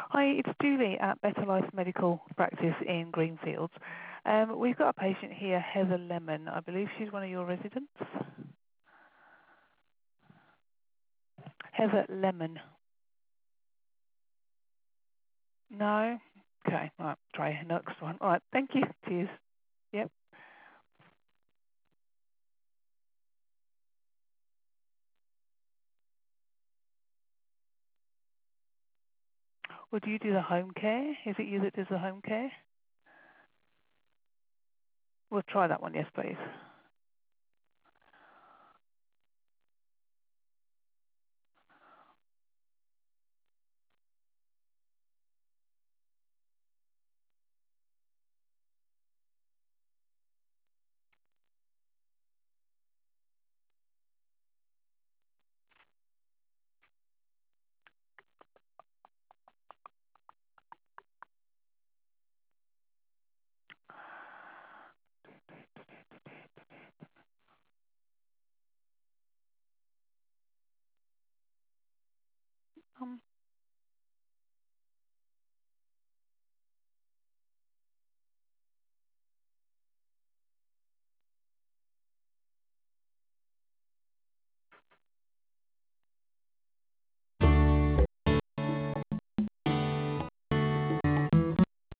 Hi, it's Julie at Better Life Medical Practice in Greenfields. We've got a patient here, Heather Lemon. I believe she's one of your residents. Heather Lemon. No? Okay, all right, try next one. All right, thank you. Cheers. Yep. Well, do you do the home care? Is it you that does the home care? We'll try that one, yes, please.